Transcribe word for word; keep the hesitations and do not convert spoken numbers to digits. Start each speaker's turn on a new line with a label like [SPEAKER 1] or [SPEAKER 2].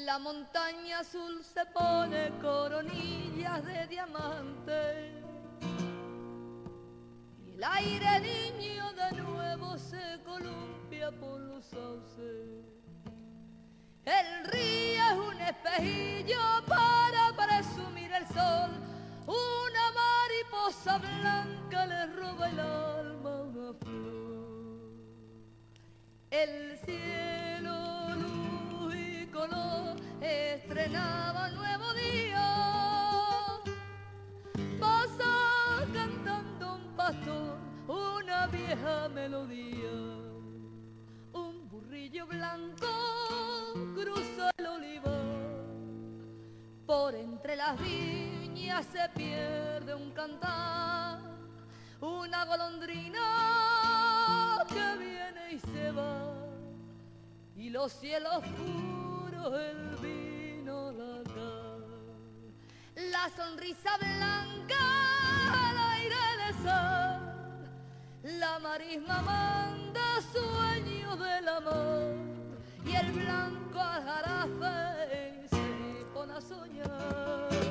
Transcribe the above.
[SPEAKER 1] La montaña azul se pone coronillas de diamante y el aire niño de nuevo se columpia por los sauces. El río es un espejillo para presumir el sol. Una mariposa blanca le roba el alma a una flor. El cielo, luz y color estrenaba un nuevo día. Pasa cantando un pastor una vieja melodía. Un burrillo blanco cruza el olivar. Por entre las viñas se pierde un cantar. Una golondrina que viene y se va. Y los cielos puros el vino lagar. La sonrisa blanca al aire de sal. La marisma manda sueños del amor. Y el blanco aljarafe se pone a soñar.